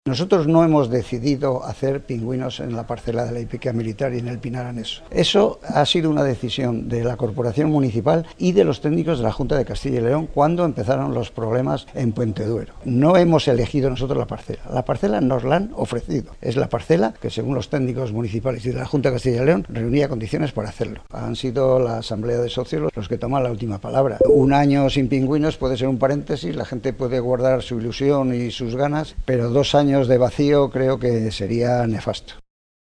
Nosotros no hemos decidido hacer pingüinos en la parcela de la hípica militar y en el Pinar Anexo. Eso ha sido una decisión de la Corporación Municipal y de los técnicos de la Junta de Castilla y León cuando empezaron los problemas en Puente Duero. No hemos elegido nosotros la parcela nos la han ofrecido. Es la parcela que, según los técnicos municipales y de la Junta de Castilla y León, reunía condiciones para hacerlo. Han sido la Asamblea de Socios los que toman la última palabra. Un año sin pingüinos puede ser un paréntesis, la gente puede guardar su ilusión y sus ganas, pero 2 años de vacío creo que sería nefasto.